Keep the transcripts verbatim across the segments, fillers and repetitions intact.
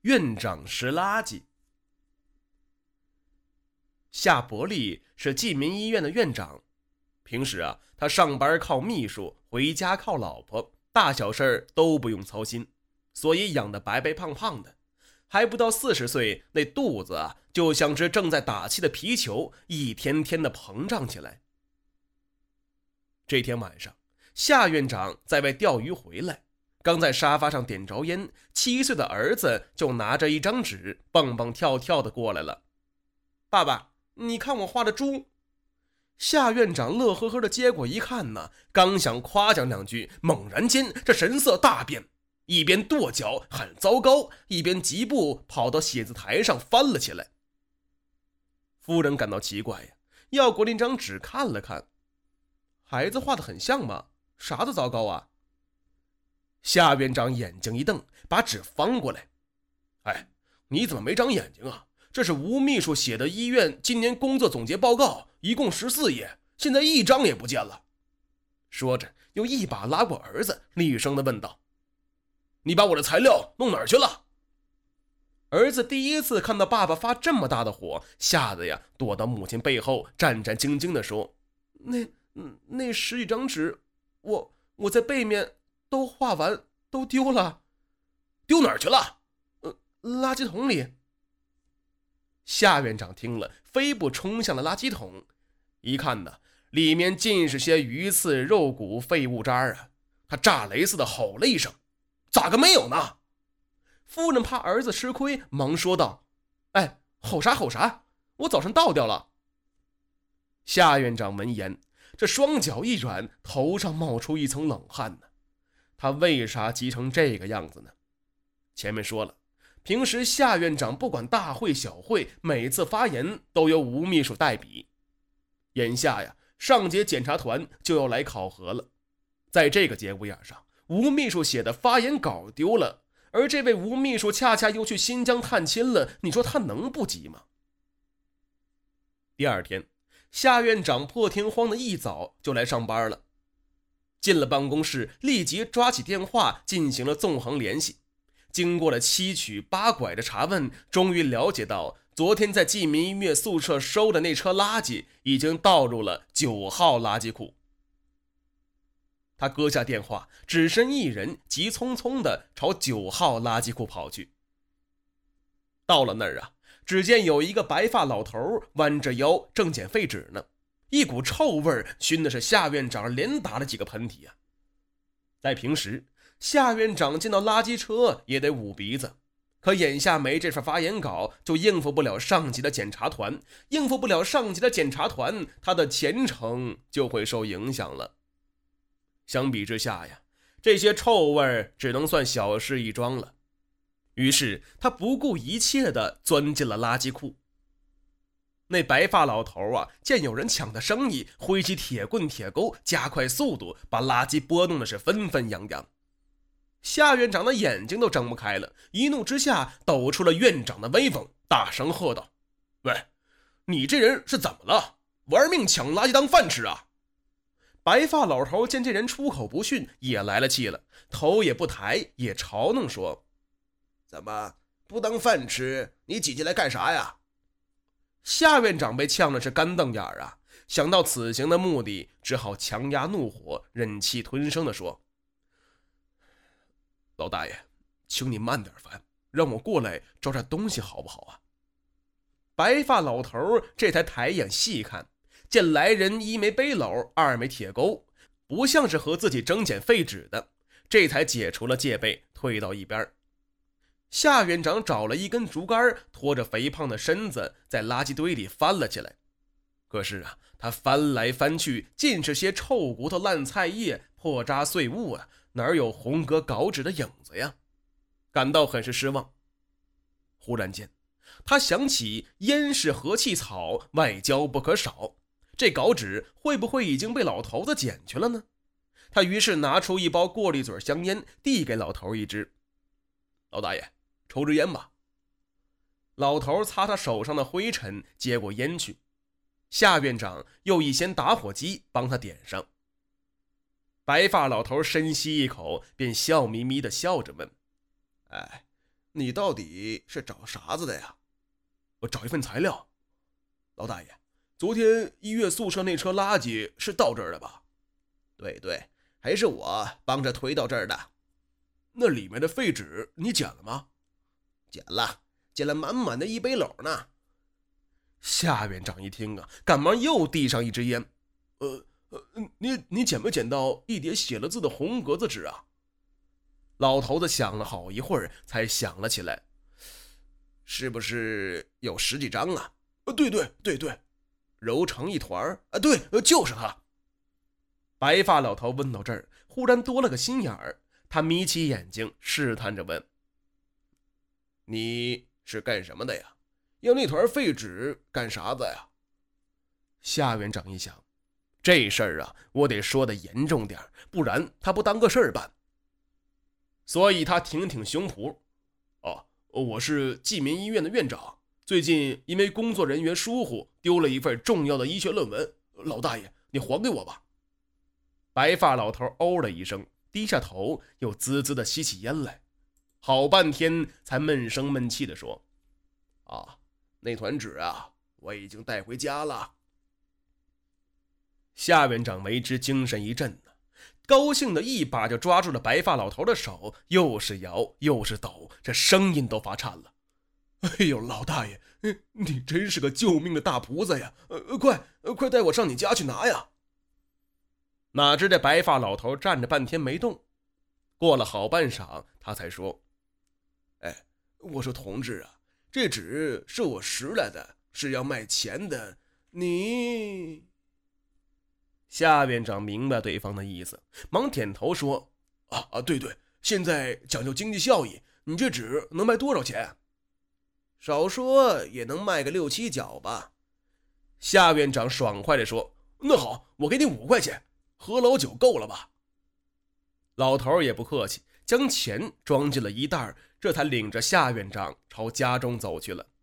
院长拾垃圾。夏伯利是济民医院的院长，平时啊，他上班靠秘书，回家靠老婆，大小事都不用操心，所以养得白白胖胖的，还不到四十岁，那肚子啊，就像只正在打气的皮球，一天天的膨胀起来。这天晚上，夏院长在外钓鱼回来，刚在沙发上点着烟，七岁的儿子就拿着一张纸蹦蹦跳跳的过来了。爸爸，你看我画的猪。夏院长乐呵呵的接过一看呢，刚想夸奖两句，猛然间这神色大变，一边跺脚喊糟糕，一边疾步跑到写字台上翻了起来。夫人感到奇怪呀，要过那张纸看了看，孩子画得很像吗？啥的糟糕啊？夏院长眼睛一瞪，把纸翻过来。哎，你怎么没长眼睛啊？这是吴秘书写的医院今年工作总结报告，一共十四页，现在一张也不见了。说着又一把拉过儿子，厉声地问道：你把我的材料弄哪儿去了？儿子第一次看到爸爸发这么大的火，吓得呀躲到母亲背后，战战兢兢地说：那那十几张纸，我我在背面都画完，都丢了。丢哪儿去了？呃，垃圾桶里。夏院长听了，飞步冲向了垃圾桶，一看呢，里面尽是些鱼刺、肉骨、废物渣啊！他炸雷似的吼了一声：咋个没有呢？夫人怕儿子吃亏，忙说道：哎，吼啥吼啥，我早上倒掉了。夏院长闻言，这双脚一软，头上冒出一层冷汗呢。他为啥急成这个样子呢？前面说了，平时夏院长不管大会小会，每次发言都由吴秘书代笔。眼下呀，上级检查团就要来考核了，在这个节骨眼上，吴秘书写的发言稿丢了，而这位吴秘书恰恰又去新疆探亲了，你说他能不急吗？第二天，夏院长破天荒的一早就来上班了。进了办公室，立即抓起电话进行了纵横联系。经过了七曲八拐的查问，终于了解到昨天在济民医院宿舍收的那车垃圾已经倒入了九号垃圾库。他搁下电话，只身一人急匆匆地朝九号垃圾库跑去。到了那儿啊，只见有一个白发老头弯着腰正捡废纸呢，一股臭味熏的是夏院长连打了几个喷嚏啊。在平时，夏院长见到垃圾车也得捂鼻子，可眼下没这份发言稿，就应付不了上级的检查团，应付不了上级的检查团，他的前程就会受影响了。相比之下呀，这些臭味只能算小事一桩了。于是他不顾一切地钻进了垃圾库。那白发老头啊，见有人抢他生意，挥起铁棍铁钩，加快速度，把垃圾拨弄的是纷纷扬扬。夏院长的眼睛都睁不开了，一怒之下抖出了院长的威风，大声喝道：喂，你这人是怎么了？玩命抢垃圾当饭吃啊？白发老头见这人出口不逊，也来了气了，头也不抬，也嘲弄说：怎么不当饭吃，你挤进来干啥呀？夏院长被呛的是干瞪眼啊，想到此行的目的，只好强压怒火，忍气吞声地说：老大爷，请你慢点翻，让我过来找点东西好不好啊？白发老头这才抬眼细看，见来人一没背篓，二没铁钩，不像是和自己争捡废纸的，这才解除了戒备，退到一边。夏院长找了一根竹竿，拖着肥胖的身子在垃圾堆里翻了起来。可是啊，他翻来翻去，尽是些臭骨头、烂菜叶、破渣碎物啊，哪有红格稿纸的影子呀？感到很是失望。忽然间，他想起烟是和气草，外焦不可少，这稿纸会不会已经被老头子捡去了呢？他于是拿出一包过滤嘴香烟，递给老头一支。老大爷，抽支烟吧。老头擦擦手上的灰尘，接过烟去。夏院长又一掀打火机帮他点上。白发老头深吸一口，便笑眯眯地笑着问：哎， 你到底是找啥子的呀？ 我找一份材料。老大爷，昨天医院宿舍那车垃圾是到这儿的吧？ 对对，还是我帮着推到这儿的。 那里面的废纸你捡了吗？ 捡了，捡了满满的一背篓呢。 夏院长一听啊，赶忙又递上一支烟。呃呃，你你捡没捡到一叠写了字的红格子纸啊？老头子想了好一会儿，才想了起来， 是不是有十几张啊？ 呃，对对对对，揉成一团啊，对，就是他。白发老头问到这儿，忽然多了个心眼儿，他眯起眼睛，试探着问：“ 你是干什么的呀？要那团废纸干啥子呀？” 夏院长一想，这事儿啊，我得说的严重点，不然他不当个事儿办。所以他挺挺胸脯：“哦，我是济民医院的院长。最近因为工作人员疏忽，丢了一份重要的医学论文，老大爷，你还给我吧。”白发老头哦了一声，低下头，又滋滋地吸起烟来，好半天才闷声闷气地说：“ 啊，那团纸啊，我已经带回家了。” 夏院长为之精神一振呢，高兴的一把就抓住了白发老头的手，又是摇又是抖，这声音都发颤了。哎呦，老大爷，你真是个救命的大菩萨呀！呃，快，快带我上你家去拿呀！哪知这白发老头站着半天没动，过了好半晌，他才说：“ 哎，我说同志啊，这纸是我拾来的，是要卖钱的，你……” 夏院长明白对方的意思，忙点头说：“啊啊，对对，现在讲究经济效益，你这纸能卖多少钱？” 少说也能卖个六七角吧。 夏院长爽快地说：“那好，我给你五块钱，喝老酒够了吧？”老头也不客气，将钱装进了一袋，这才领着夏院长朝家中走去了。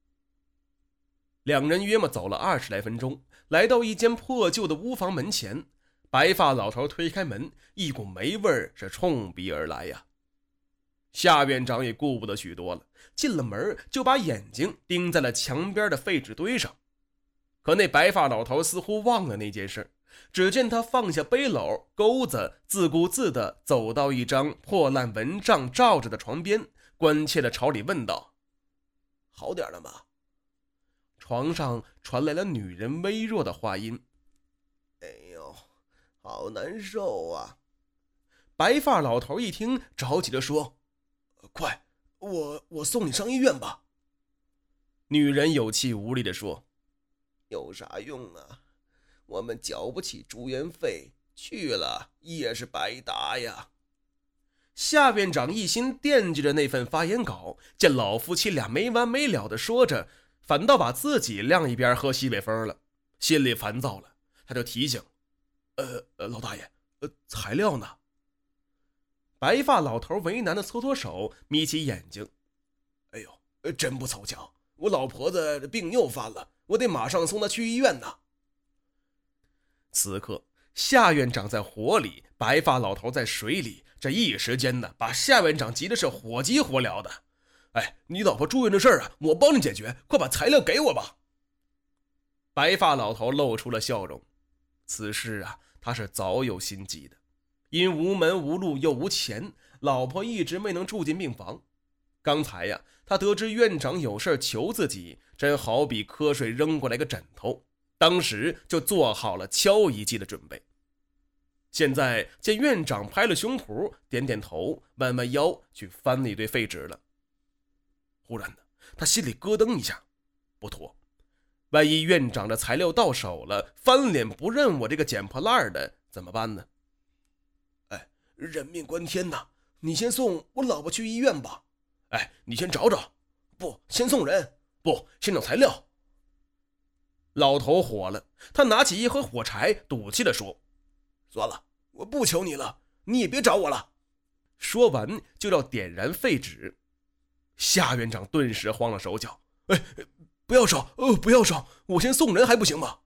两人约莫走了二十来分钟，来到一间破旧的屋房门前。白发老头推开门，一股霉味儿是冲鼻而来呀。夏院长也顾不得许多了，进了门就把眼睛盯在了墙边的废纸堆上。可那白发老头似乎忘了那件事，只见他放下背篓钩子，自顾自地走到一张破烂蚊帐罩着的床边，关切地朝里问道：“ 好点了吗？” 床上传来了女人微弱的话音：“ 哎呦，好难受啊！” 白发老头一听，着急地说：“快，我我送你上医院吧。”女人有气无力地说：“ 有啥用啊？我们缴不起住院费，去了也是白搭呀。” 夏院长一心惦记着那份发言稿，见老夫妻俩没完没了地说着，反倒把自己晾一边喝西北风了，心里烦躁了。他就提醒：“呃呃，老大爷，呃，材料呢？”白发老头为难的搓搓手，眯起眼睛：“哎呦，真不凑巧，我老婆子病又犯了，我得马上送她去医院呢。”此刻，夏院长在火里，白发老头在水里，这一时间呢，把夏院长急的是火急火燎的。“哎，你老婆住院的事儿啊，我帮你解决，快把材料给我吧。”白发老头露出了笑容，此事啊，他是早有心计的。因无门无路又无钱，老婆一直没能住进病房。刚才呀，他得知院长有事求自己，真好比瞌睡扔过来个枕头，当时就做好了敲一记的准备。现在见院长拍了胸脯，点点头，弯弯腰去翻那堆废纸了。忽然呢，他心里咯噔一下，不妥，万一院长的材料到手了，翻脸不认我这个捡破烂的怎么办呢？人命关天呐！你先送我老婆去医院吧。哎，你先找找。不，先送人。不，先找材料。老头火了，他拿起一盒火柴，赌气地说：“算了，我不求你了，你也别找我了。”说完就要点燃废纸。夏院长顿时慌了手脚：“哎，不要烧，呃，不要烧，我先送人还不行吗？”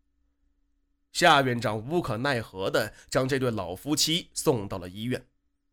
夏院长无可奈何地将这对老夫妻送到了医院。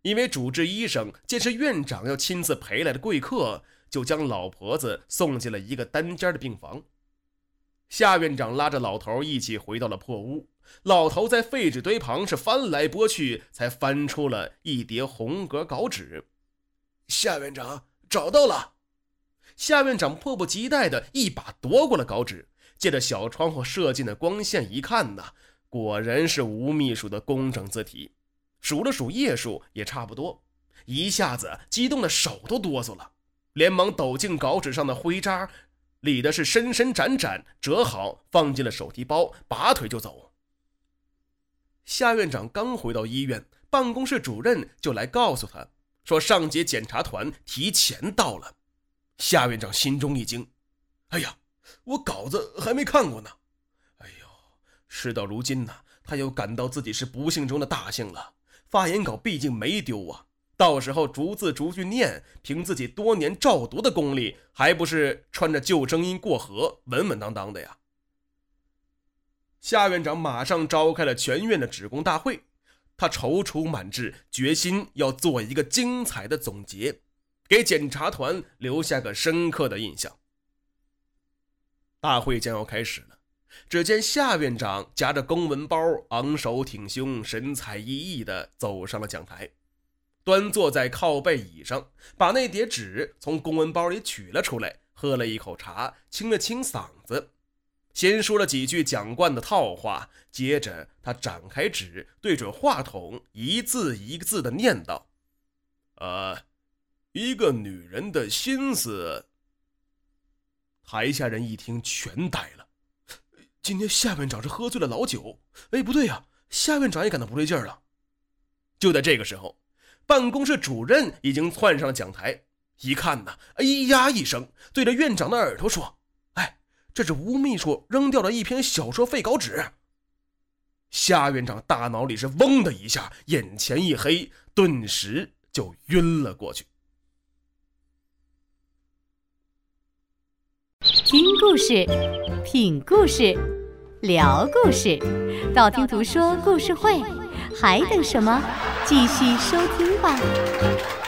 因为主治医生见是院长要亲自陪来的贵客，就将老婆子送进了一个单间的病房。夏院长拉着老头一起回到了破屋，老头在废纸堆旁是翻来拨去，才翻出了一叠红格稿纸。 夏院长，找到了！ 夏院长迫不及待地一把夺过了稿纸，借着小窗户射进的光线一看呐，果然是吴秘书的工整字体，数了数页数也差不多，一下子激动的手都哆嗦了，连忙抖进稿纸上的灰渣，理的是深深展展，折好放进了手提包，拔腿就走。夏院长刚回到医院，办公室主任就来告诉他说上级检查团提前到了。夏院长心中一惊，哎呀，我稿子还没看过呢。哎呦，事到如今呢，他又感到自己是不幸中的大幸了。发言稿毕竟没丢啊，到时候逐字逐句念，凭自己多年照读的功力，还不是穿着救生衣过河，稳稳当当的呀。夏院长马上召开了全院的职工大会，他踌躇满志，决心要做一个精彩的总结，给检察团留下个深刻的印象。大会将要开始了，只见夏院长夹着公文包，昂首挺胸，神采奕奕地走上了讲台，端坐在靠背椅上，把那叠纸从公文包里取了出来，喝了一口茶，清了清嗓子，先说了几句讲惯的套话，接着他展开纸，对准话筒，一字一个字地念道：呃，一个女人的心思。台下人一听全呆了，今天夏院长是喝醉了老酒？哎，不对呀，夏院长也感到不对劲儿了。就在这个时候，办公室主任已经窜上了讲台，一看呢，哎呀一声，对着院长的耳朵说：哎，这是吴秘书扔掉了一篇小说废稿纸。夏院长大脑里是嗡的一下，眼前一黑，顿时就晕了过去。 听故事，品故事，聊故事，道听途说故事会，还等什么？继续收听吧。